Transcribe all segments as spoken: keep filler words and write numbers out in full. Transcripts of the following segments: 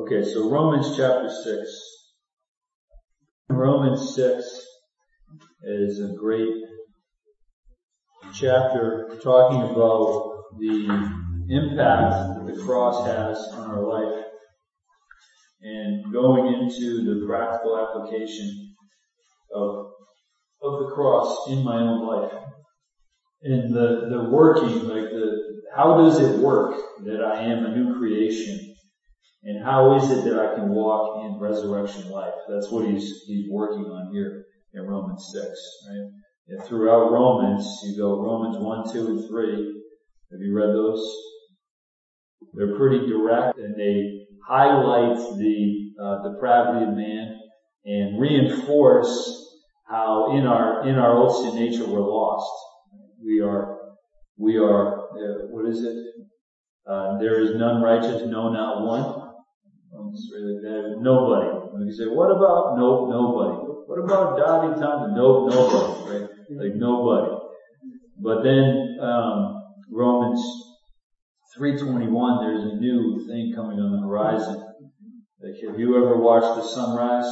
Okay, so Romans chapter six. Romans six is a great chapter talking about the impact that the cross has on our life and going into the practical application of of the cross in my own life. And the, the working, like the, how does it work that I am a new creation? And how is it that I can walk in resurrection life? That's what he's, he's working on here in Romans six, right? And throughout Romans, you go Romans one, two, and three. Have you read those? They're pretty direct and they highlight the, uh, depravity of man and reinforce how in our, in our old sin nature we're lost. We are, we are, uh, what is it? Uh, there is none righteous, no, not one. Nobody. You say, what about, nope, nobody. What about Dottie Thompson? Nope, nobody, right? Like nobody. But then, um, Romans three twenty-one, there's a new thing coming on the horizon. Like, have you ever watched the sunrise?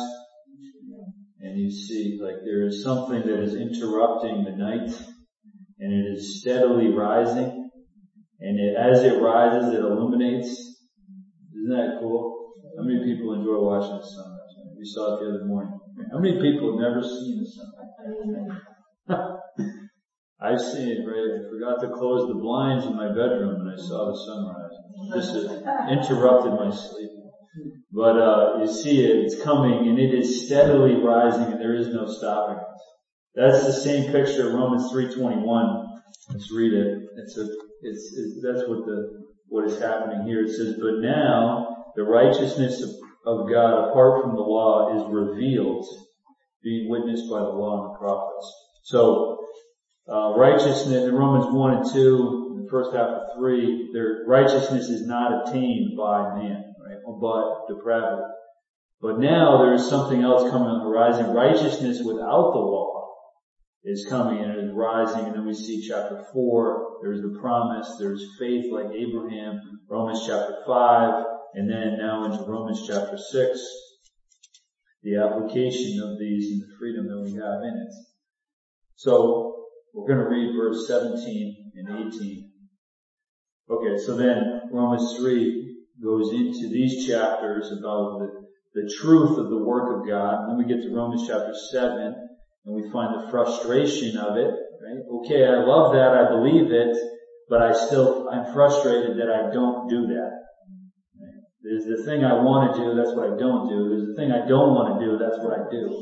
And you see, like, there is something that is interrupting the night, and it is steadily rising, and it, as it rises, it illuminates. Isn't that cool? How many people enjoy watching the sunrise? We saw it the other morning. How many people have never seen the sunrise? I've seen it, right? I forgot to close the blinds in my bedroom and I saw the sunrise. This has interrupted my sleep. But, uh, you see it, it's coming and it is steadily rising and there is no stopping it. That's the same picture of Romans three twenty-one. Let's read it. It's a, it's, it's, that's what the, what is happening here. It says, but now, the righteousness of, of God apart from the law is revealed, being witnessed by the law and the prophets. So, uh, righteousness in Romans one and two, in the first half of three, their righteousness is not attained by man, right? But depravity. But now there is something else coming on the horizon. Righteousness without the law is coming and it is rising. And then we see chapter four, there's the promise, there's faith like Abraham, Romans chapter five, and then now into Romans chapter six, the application of these and the freedom that we have in it. So, we're going to read verse seventeen and eighteen. Okay, so then Romans three goes into these chapters about the, the truth of the work of God. And then we get to Romans chapter seven, and we find the frustration of it, right? Okay, I love that, I believe it, but I still, I'm frustrated that I don't do that. There's the thing I want to do, that's what I don't do. There's the thing I don't want to do, that's what I do.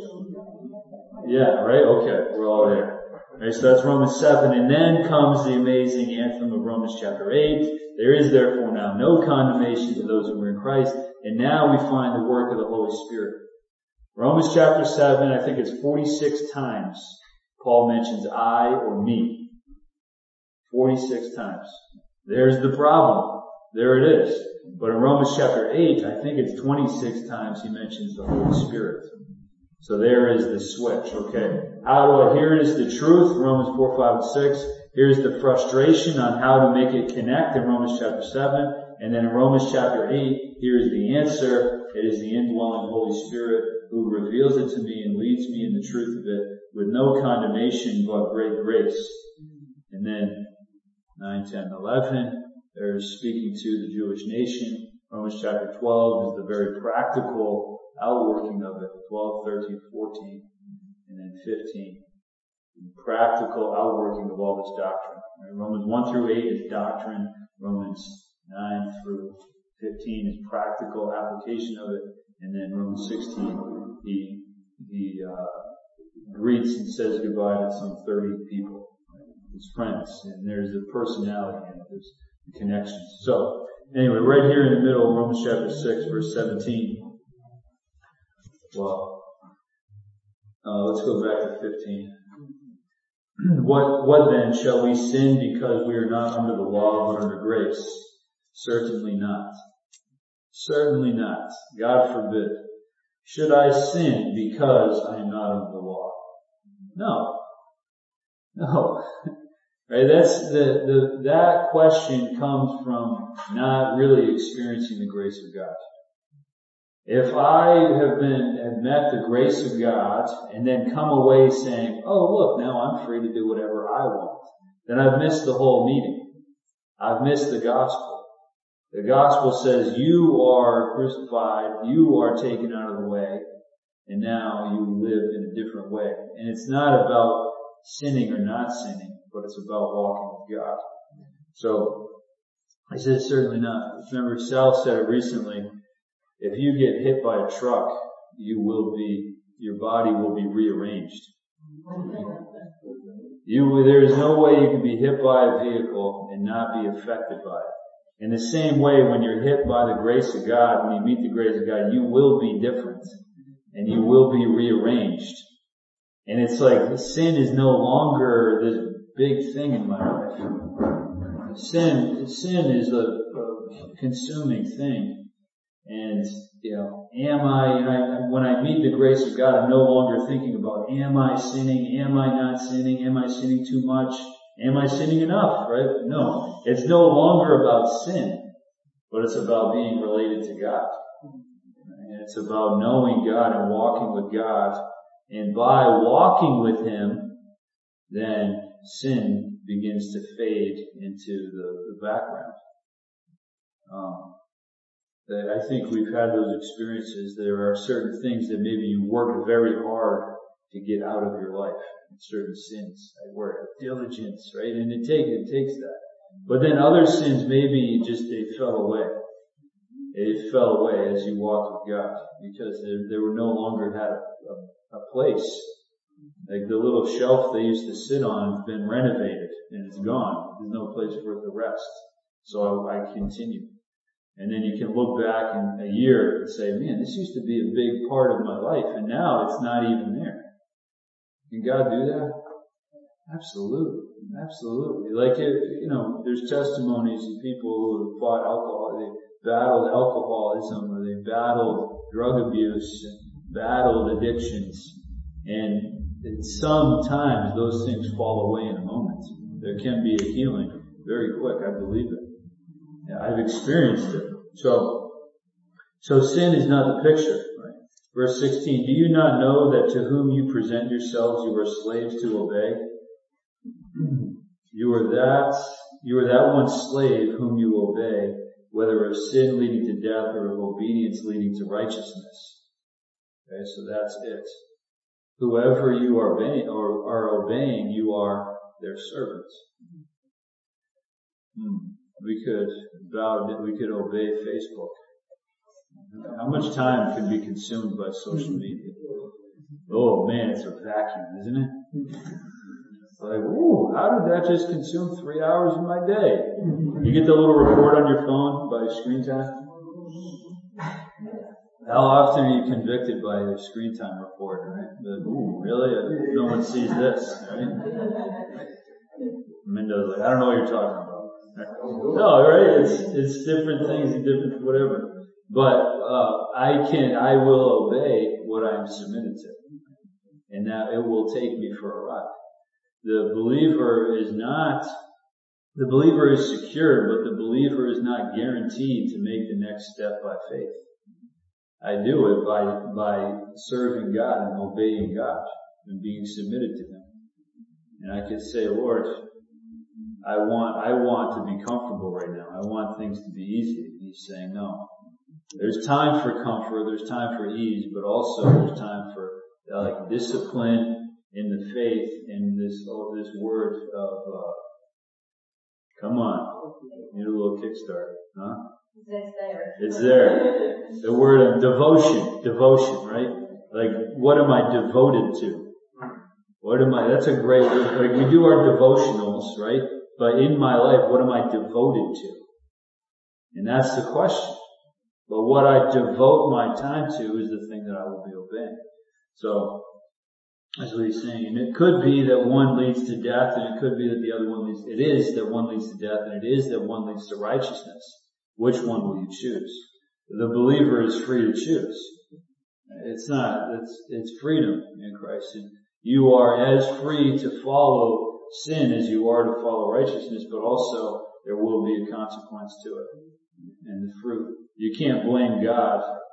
Yeah, right? Okay, we're all there. Right, so that's Romans seven, and then comes the amazing anthem of Romans chapter eight. There is therefore now no condemnation to those who are in Christ, and now we find the work of the Holy Spirit. Romans chapter seven, I think it's forty-six times Paul mentions I or me. forty-six times. There's the problem. There it is. But in Romans chapter eight, I think it's twenty-six times he mentions the Holy Spirit. So there is the switch, okay. How do I, here is the truth, Romans four, five, and six. Here's the frustration on how to make it connect in Romans chapter seven. And then in Romans chapter eight, here is the answer. It is the indwelling Holy Spirit who reveals it to me and leads me in the truth of it with no condemnation but great grace. And then nine, ten, eleven. There's speaking to the Jewish nation. Romans chapter twelve is the very practical outworking of it. twelve, thirteen, fourteen, and then fifteen. The practical outworking of all this doctrine. Right? Romans one through eight is doctrine. Romans nine through fifteen is practical application of it. And then Romans sixteen, he, he, uh, greets and says goodbye to some thirty people. Right? His friends. And there's the personality in it. There's connections. So, anyway, right here in the middle, Romans chapter six, verse seventeen. Well, uh, let's go back to fifteen. What, what then? Shall we sin because we are not under the law but under grace? Certainly not. Certainly not. God forbid. Should I sin because I am not under the law? No. No. Right? That's the, the, that question comes from not really experiencing the grace of God. If I have been, have met the grace of God and then come away saying, oh look, now I'm free to do whatever I want, then I've missed the whole meeting. I've missed the gospel. The gospel says you are crucified, you are taken out of the way, and now you live in a different way. And it's not about sinning or not sinning, but it's about walking with God. So, I said certainly not. Remember, Sal said it recently, if you get hit by a truck, you will be, your body will be rearranged. You, there is no way you can be hit by a vehicle and not be affected by it. In the same way, when you're hit by the grace of God, when you meet the grace of God, you will be different. And you will be rearranged. And it's like, sin is no longer this big thing in my life. Sin, sin is a, a consuming thing. And, you know, am I, and I, when I meet the grace of God, I'm no longer thinking about, am I sinning? Am I not sinning? Am I sinning too much? Am I sinning enough? Right? No. It's no longer about sin, but it's about being related to God. And it's about knowing God and walking with God. And by walking with Him, then sin begins to fade into the, the background. Um, I think we've had those experiences. There are certain things that maybe you worked very hard to get out of your life. Certain sins, I work diligence, right? And it takes it takes that. But then other sins, maybe just they fell away. It fell away as you walked with God because they, they were no longer had a, a place. Like the little shelf they used to sit on has been renovated and it's gone. There's no place for it to rest. So I, I continue. And then you can look back in a year and say, man, this used to be a big part of my life and now it's not even there. Can God do that? Absolutely. Absolutely. Like, it, you know, there's testimonies of people who have fought alcohol, they battled alcoholism or they battled drug abuse and battled addictions. And sometimes those things fall away in a moment. There can be a healing very quick. I believe it. Yeah, I've experienced it. So, so sin is not the picture. Verse sixteen, do you not know that to whom you present yourselves you are slaves to obey? You are that, you are that one slave whom you obey, whether of sin leading to death or of obedience leading to righteousness. Okay, so that's it. Whoever you are obeying, or are obeying, you are their servants. Hmm. We could bow, we could obey Facebook. How much time can be consumed by social media? Oh man, it's a vacuum, isn't it? Like, ooh, how did that just consume three hours of my day? You get the little report on your phone by screen time? How often are you convicted by your screen time report, right? But, ooh, really? No one sees this, right? Mendo's like, I don't know what you're talking about. No, right? It's, it's different things and different whatever. But, uh, I can, I will obey what I'm submitted to. And that it will take me for a ride. The believer is not, the believer is secured, but the believer is not guaranteed to make the next step by faith. I do it by, by serving God and obeying God and being submitted to Him. And I could say, Lord, I want, I want to be comfortable right now. I want things to be easy. And He's saying, no. There's time for comfort, there's time for ease, but also there's time for uh, like discipline in the faith in this oh, this word of uh, come on, need a little kickstart, huh? It's there. It's there. The word of devotion, devotion, right? Like, what am I devoted to? What am I? That's a great word. Like we do our devotionals, right? But in my life, what am I devoted to? And that's the question. But what I devote my time to is the thing that I will be obeying. So, that's what he's saying. And it could be that one leads to death, and it could be that the other one leads, it is that one leads to death, and it is that one leads to righteousness. Which one will you choose? The believer is free to choose. It's not, it's, it's freedom in Christ. And you are as free to follow sin as you are to follow righteousness, but also there will be a consequence to it. And the fruit. You can't blame God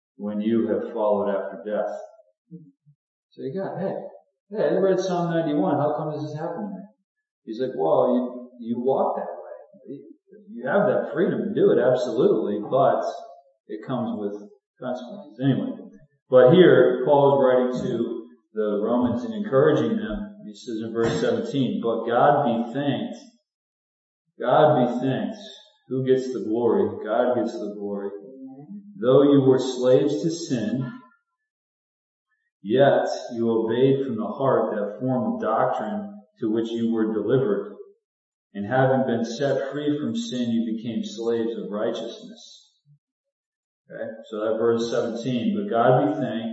when you have followed after death. So you got, hey, hey, I read Psalm ninety-one. How come this is happening to me? He's like, well, you, you walk that way. You have that freedom to do it, absolutely, but it comes with consequences. Anyway, but here, Paul is writing to the Romans and encouraging them. He says in verse seventeen, but God be thanked. God be thanked. Who gets the glory? God gets the glory. Though you were slaves to sin, yet you obeyed from the heart that form of doctrine to which you were delivered. And having been set free from sin, you became slaves of righteousness. Okay, so that verse seventeen, but God be thanked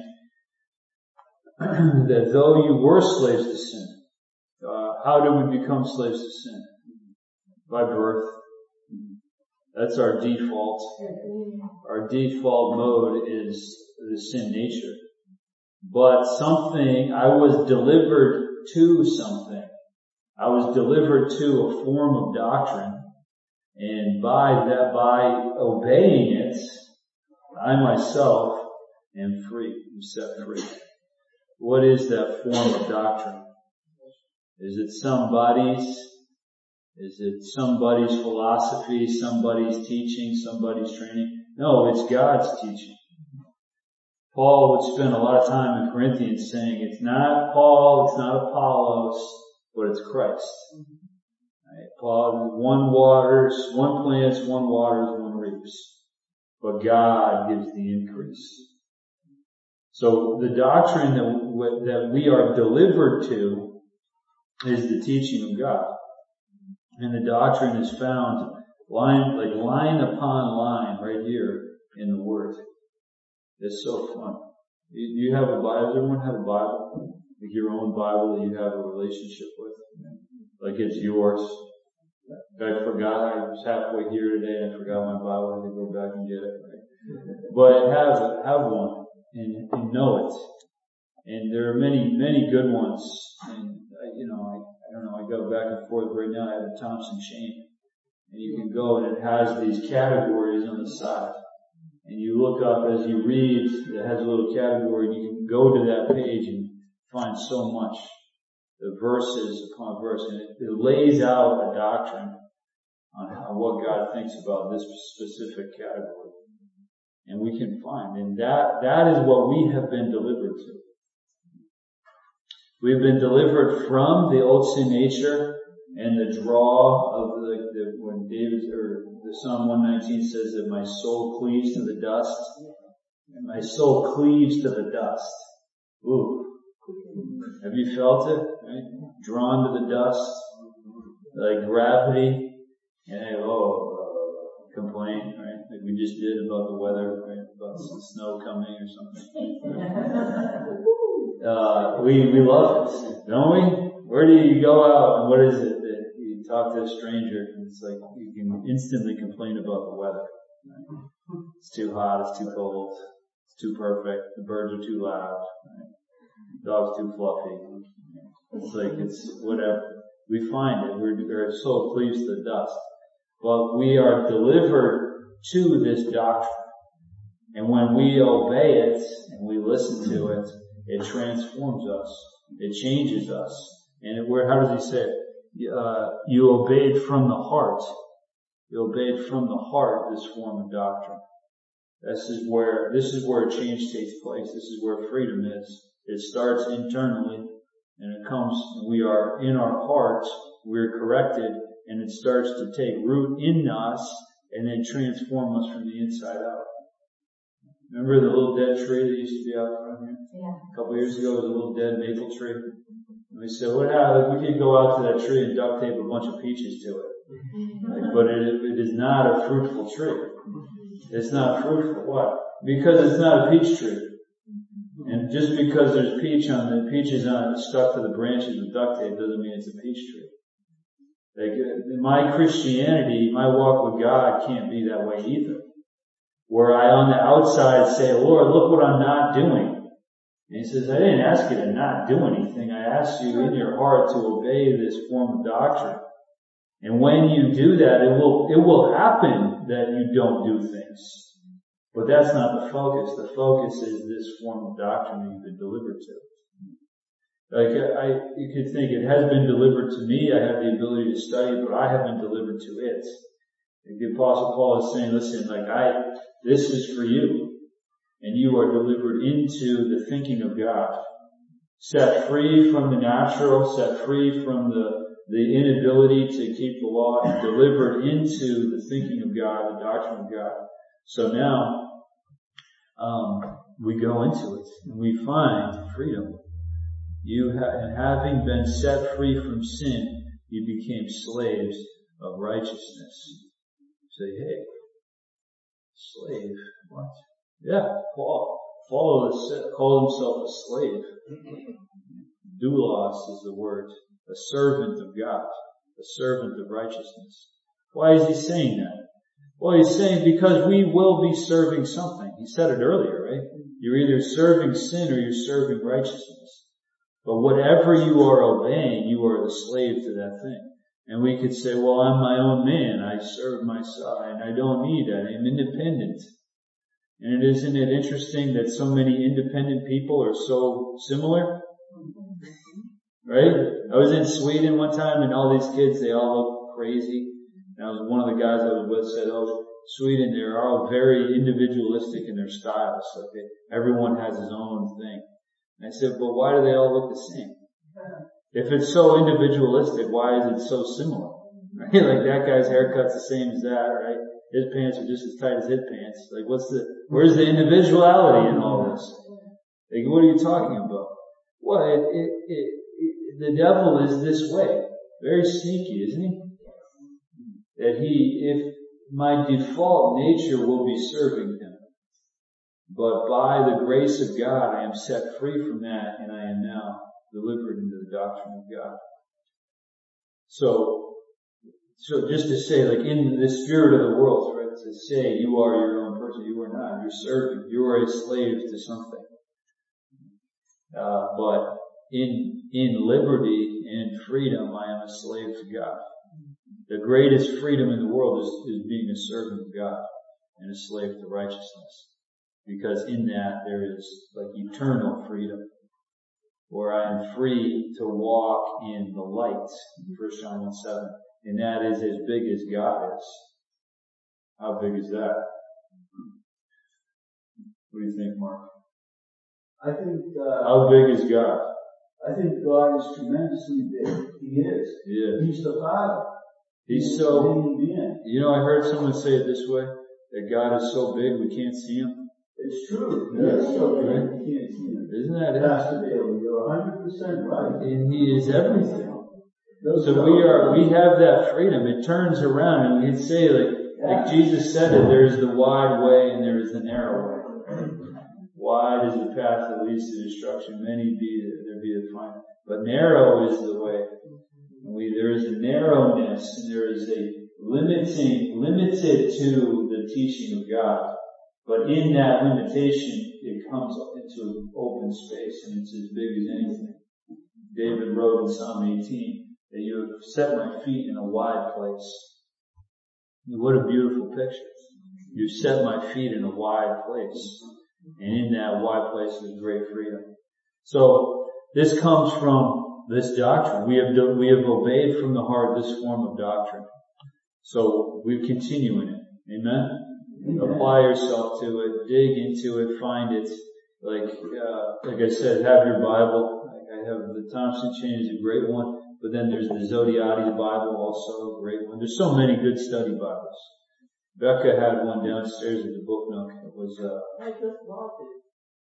that though you were slaves to sin, uh, how do we become slaves to sin? By birth. That's our default. Our default mode is the sin nature. But something, I was delivered to something. I was delivered to a form of doctrine. And by that, by obeying it, I myself am free. I'm set free. What is that form of doctrine? Is it somebody's? Is it somebody's philosophy, somebody's teaching, somebody's training? No, it's God's teaching. Paul would spend a lot of time in Corinthians saying, it's not Paul, it's not Apollos, but it's Christ. Right? Paul, one waters, one plants, one waters, one reaps. But God gives the increase. So the doctrine that, that we are delivered to is the teaching of God. And the doctrine is found line, like line upon line right here in the Word. It's so fun. You, you have a Bible, does everyone have a Bible? Like your own Bible that you have a relationship with? Like it's yours. I forgot, I was halfway here today and I forgot my Bible, I had to go back and get it. Right? But have it, have one and, and know it. And there are many, many good ones. And, you know, I, I don't know, I go back and forth right now. I have a Thompson Chain. And you can go and it has these categories on the side. And you look up as you read, it has a little category and you can go to that page and find so much. The verses upon verse. And it, it lays out a doctrine on how, what God thinks about this specific category. And we can find. And that, that is what we have been delivered to. We've been delivered from the old sin nature and the draw of the, the when David or the Psalm one nineteen says that my soul cleaves to the dust. And my soul cleaves to the dust. Ooh. Have you felt it? Right? Drawn to the dust. Like gravity. And oh, uh, complain, right? Like we just did about the weather, right? About some snow coming or something. Uh, we, we love it, don't we? Where do you go out and what is it that you talk to a stranger and it's like you can instantly complain about the weather. Right? It's too hot, it's too cold, it's too perfect, the birds are too loud, right? The dog's too fluffy. It's like it's whatever. We find it, we're, our soul cleaves to the dust. But we are delivered to this doctrine. And when we obey it and we listen to it, it transforms us. It changes us. And it, where, how does he say it? Uh, you obeyed from the heart. You obeyed from the heart this form of doctrine. This is where, this is where a change takes place. This is where freedom is. It starts internally and it comes, we are in our hearts, we're corrected, and it starts to take root in us and then transform us from the inside out. Remember the little dead tree that used to be out front here? Yeah. A couple of years ago, it was a little dead maple tree. And we said, what happened? We could go out to that tree and duct tape a bunch of peaches to it. Like, but it, it is not a fruitful tree. It's not fruitful. Why? Because it's not a peach tree. And just because there's peach on the peaches on it stuck to the branches with duct tape doesn't mean it's a peach tree. Like, my Christianity, my walk with God can't be that way either. Where I on the outside say, Lord, look what I'm not doing. And he says, I didn't ask you to not do anything. I asked you in your heart to obey this form of doctrine. And when you do that, it will, it will happen that you don't do things. But that's not the focus. The focus is this form of doctrine that you've been delivered to. Like, I, you could think it has been delivered to me, I have the ability to study, but I have been delivered to it. Like the Apostle Paul is saying, listen, like I, this is for you. And you are delivered into the thinking of God. Set free from the natural, set free from the, the inability to keep the law, and delivered into the thinking of God, the doctrine of God. So now, um, we go into it and we find freedom. You ha- having been set free from sin, you became slaves of righteousness. Say, hey, slave, what? Yeah, Paul, Paul called himself a slave. Doulos is the word, a servant of God, a servant of righteousness. Why is he saying that? Well, he's saying because we will be serving something. He said it earlier, right? You're either serving sin or you're serving righteousness. But whatever you are obeying, you are the slave to that thing. And we could say, well, I'm my own man. I serve myself and I don't need that. I'm independent. And it isn't it interesting that so many independent people are so similar? Right? I was in Sweden one time and all these kids, they all look crazy. And I was, one of the guys I was with said, oh, Sweden, they're all very individualistic in their styles. Like they, everyone has his own thing. And I said, but why do they all look the same? If it's so individualistic, why is it so similar? Right? Like that guy's haircut's the same as that, right? His pants are just as tight as his pants. Like what's the, where's the individuality in all this? Like what are you talking about? Well, it, it, it, it, the devil is this way. Very sneaky, isn't he? That he, if my default nature will be serving him, but by the grace of God I am set free from that and I am now delivered into the doctrine of God. So, so just to say, like in the spirit of the world, right, to say you are your own person, you are not, you're serving, you are a slave to something. Uh, but in, in liberty and freedom, I am a slave to God. The greatest freedom in the world is, is being a servant of God and a slave to righteousness. Because in that there is like eternal freedom, where I am free to walk in the light, First John one seven, and that is as big as God is. How big is that? What do you think, Mark? I think, uh, how big is God? I think God is tremendously big. He is. Yeah. He's the Father. He's, He's so, you know, I heard someone say it this way, that God is so big we can't see Him. It's true. He is so big right? We can't see Him. Isn't that it? Pastor Bailey, you're one hundred percent right. And He is everything. Those so we are, we have that freedom. It turns around and we can say like, yeah. like Jesus said it, there is the wide way and there is the narrow way. Wide is the path that leads to destruction. Many be there be the find. But narrow is the way. And we, there is a narrowness and there is a limiting, limited to the teaching of God. But in that limitation, it comes into open space and it's as big as anything. David wrote in Psalm eighteen that you have set my feet in a wide place. What a beautiful picture. You set my feet in a wide place. And in that wide place is great freedom. So this comes from this doctrine. We have, we have obeyed from the heart this form of doctrine. So we continue in it. Amen? Amen. Apply yourself to it. Dig into it. Find it. Like, uh, like I said, have your Bible. Like I have the Thompson Chain is a great one. But then there's the Zodiati Bible also, a great one. There's so many good study Bibles. Becca had one downstairs at the book nook. It was, uh, I just bought it.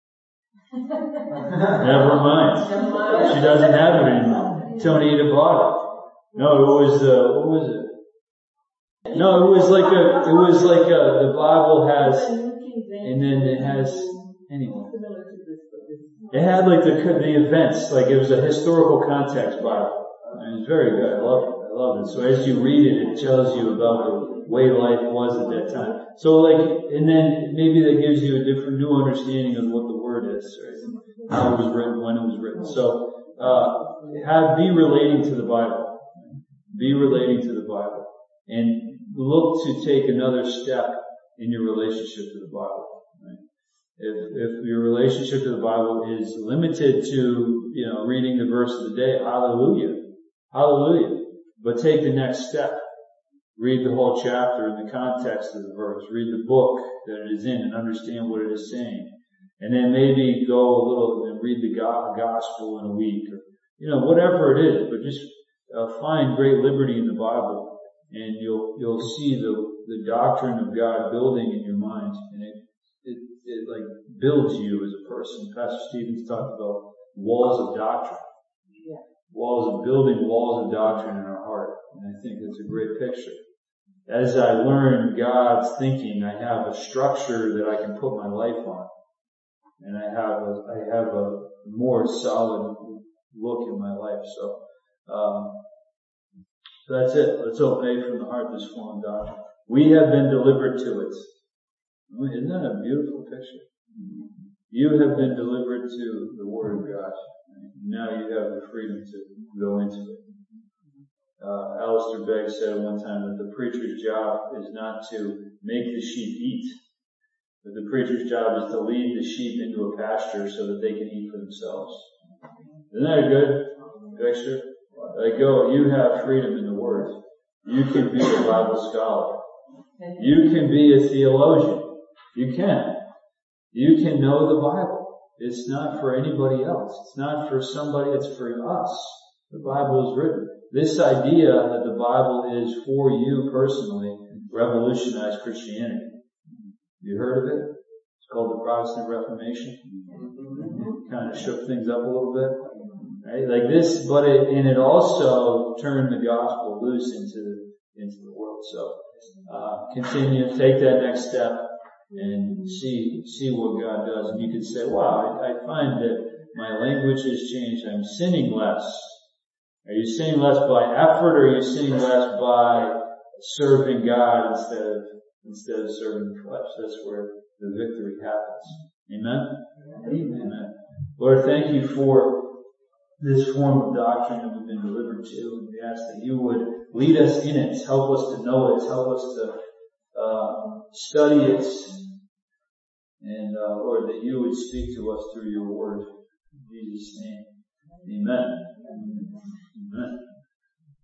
Never mind. She doesn't have it anymore. Tonita bought it. No, it was, uh, what was it? No, it was like a, it was like a, the Bible has, and then it has, anyway. It had like the, the events, like it was a historical context Bible. And it was very good. I loved it. I loved it. So as you read it, it tells you about the way life was at that time. So like, and then maybe that gives you a different, new understanding of what the Word is, right? How it was written, when it was written. So, uh, have, be relating to the Bible. Be relating to the Bible. And look to take another step in your relationship to the Bible. If, if your relationship to the Bible is limited to, you know, reading the verse of the day, hallelujah. Hallelujah. But take the next step. Read the whole chapter in the context of the verse. Read the book that it is in and understand what it is saying. And then maybe go a little and read the gospel in a week, or, you know, whatever it is. But just uh, find great liberty in the Bible, and you'll you'll see the the doctrine of God building in your mind, and it it, it like builds you as a person. Pastor Stevens talked about walls of doctrine, yeah. walls of building walls of doctrine in our heart, and I think that's a great picture. As I learn God's thinking, I have a structure that I can put my life on. And I have a, I have a more solid look in my life. So, um, so that's it. Let's obey from the heart this form of doctrine. We have been delivered to it. Isn't that a beautiful picture? You have been delivered to the Word of God. Now you have the freedom to go into it. Uh, Alistair Begg said one time that the preacher's job is not to make the sheep eat. But the preacher's job is to lead the sheep into a pasture so that they can eat for themselves. Isn't that a good picture? Like, go, you have freedom in the Word. You can be a Bible scholar. You can be a theologian. You can. You can know the Bible. It's not for anybody else. It's not for somebody, it's for us. The Bible is written. This idea that the Bible is for you personally revolutionized Christianity. You heard of it? It's called the Protestant Reformation. Kind of shook things up a little bit. Right? Like this, but it, and it also turned the gospel loose into the, into the world. So, uh, continue, take that next step and see, see what God does. And you can say, wow, I, I find that my language has changed. I'm sinning less. Are you sinning less by effort, or are you sinning less by serving God instead of Instead of serving the flesh? That's where the victory happens. Amen? Amen? Amen. Lord, thank you for this form of doctrine that we've been delivered to. And we ask that you would lead us in it. Help us to know it. Help us to uh, study it. And, uh, Lord, that you would speak to us through your word. In Jesus' name. Amen. Amen.